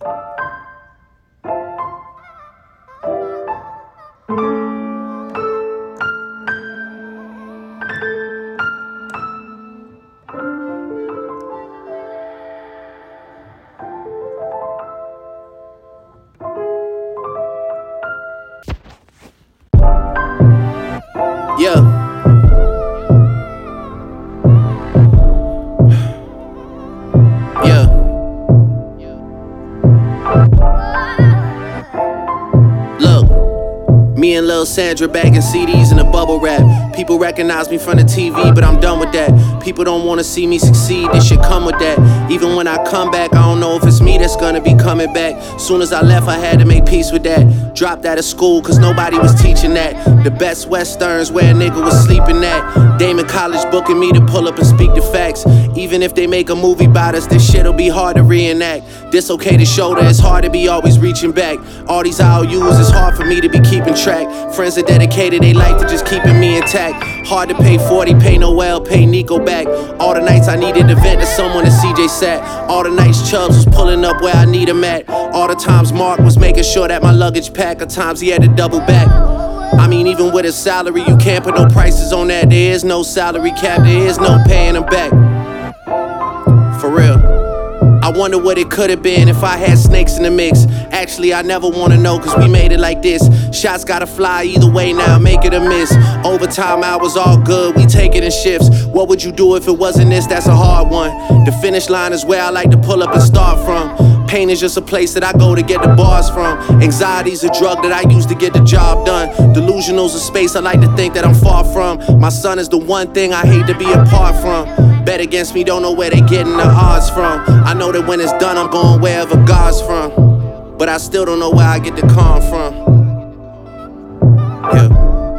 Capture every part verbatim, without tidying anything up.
Yeah. Yeah. Look, me and Lil Sandra bagging C Ds in a bubble wrap. People recognize me from the T V, but I'm done with that. People don't wanna see me succeed, this shit come with that. Even when I come back, I don't know if it's me that's gonna be coming back. Soon as I left, I had to make peace with that. Dropped out of school, cause nobody was teaching that. The best westerns where a nigga was sleeping at. Damon College booking me to pull up and speak the facts. Even if they make a movie about us, this shit'll be hard to reenact. Dislocated shoulder, it's hard to be always reaching back. All these I O Us, it's hard for me to be keeping track. Friends are dedicated they life to just keeping me intact. Hard to pay forty, pay Noel, pay Nico back. All the nights I needed to vent to someone, and C J sat. All the nights Chubbs was pulling up where I need him at. All the times Mark was making sure that my luggage packed. At times he had to double back. I mean, even with his salary, you can't put no prices on that. There is no salary cap, there is no paying him back. For real. I wonder what it could've been if I had snakes in the mix. Actually, I never wanna know, cause we made it like this. Shots gotta fly either way now, make it a miss. Overtime hours all good, we take it in shifts. What would you do if it wasn't this? That's a hard one. The finish line is where I like to pull up and start from. Pain is just a place that I go to get the bars from. Anxiety's a drug that I use to get the job done. Delusional's a space I like to think that I'm far from. My son is the one thing I hate to be apart from. Bet against me, don't know where they getting the odds from. I know that when it's done, I'm going wherever God's from. But I still don't know where I get the calm from. Yeah.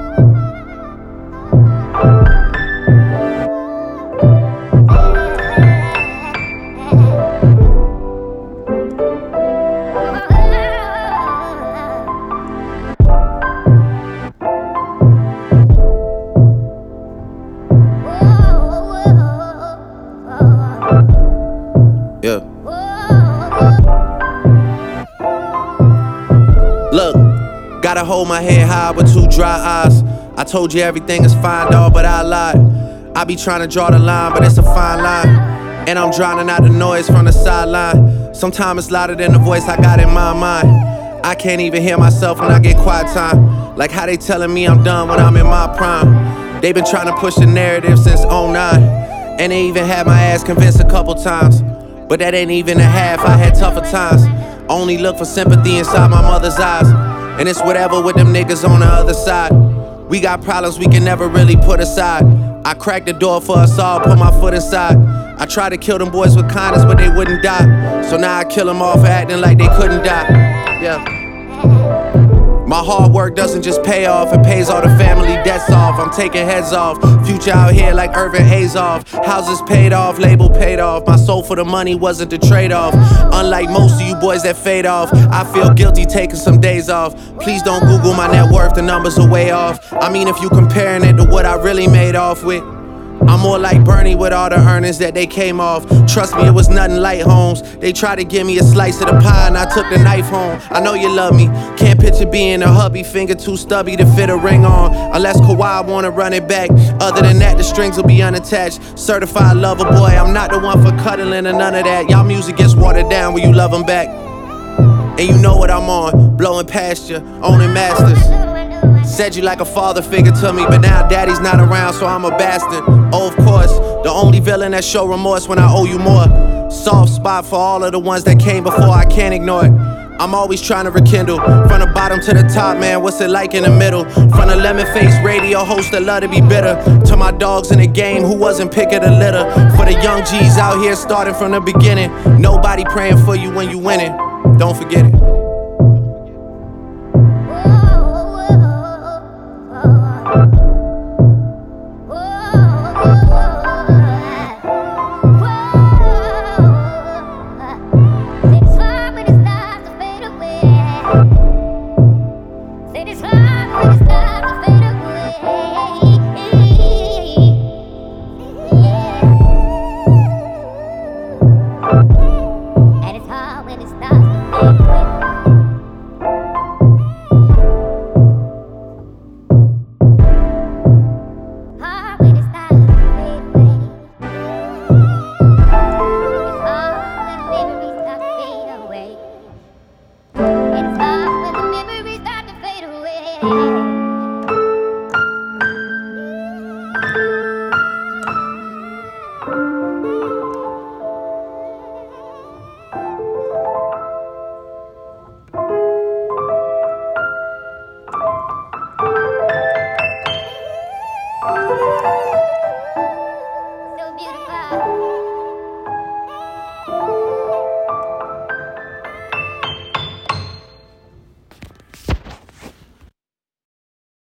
Yeah. Look, gotta hold my head high with two dry eyes. I told you everything is fine, dawg, but I lied. I be trying to draw the line, but it's a fine line. And I'm drowning out the noise from the sideline. Sometimes it's louder than the voice I got in my mind. I can't even hear myself when I get quiet time. Like how they telling me I'm done when I'm in my prime. They been trying to push the narrative since oh nine. And they even had my ass convinced a couple times. But that ain't even a half, I had tougher times. Only look for sympathy inside my mother's eyes. And it's whatever with them niggas on the other side. We got problems we can never really put aside. I cracked the door for us all, put my foot inside. I tried to kill them boys with kindness, but they wouldn't die. So now I kill them all for acting like they couldn't die. Yeah. My hard work doesn't just pay off, it pays all the family debts off. I'm taking heads off, future out here like Irvin Azoff. Houses paid off, label paid off. My soul for the money wasn't the trade-off. Unlike most of you boys that fade off, I feel guilty taking some days off. Please don't Google my net worth, the numbers are way off. I mean, if you comparing it to what I really made off with, I'm more like Bernie with all the earnings that they came off. Trust me, it was nothing light, Holmes. They tried to give me a slice of the pie and I took the knife home. I know you love me. Can't picture being a hubby, finger too stubby to fit a ring on. Unless Kawhi wanna run it back. Other than that, the strings will be unattached. Certified lover boy, I'm not the one for cuddling or none of that. Y'all music gets watered down when you love them back. And you know what I'm on, blowing past you, owning masters. Said you like a father figure to me, but now daddy's not around, so I'm a bastard. Oh, of course, the only villain that show remorse when I owe you more. Soft spot for all of the ones that came before, I can't ignore it. I'm always trying to rekindle, from the bottom to the top, man, what's it like in the middle? From the lemon-faced radio host that love to be bitter, to my dogs in the game who wasn't picking the litter. For the young G's out here starting from the beginning, nobody praying for you when you winning, don't forget it.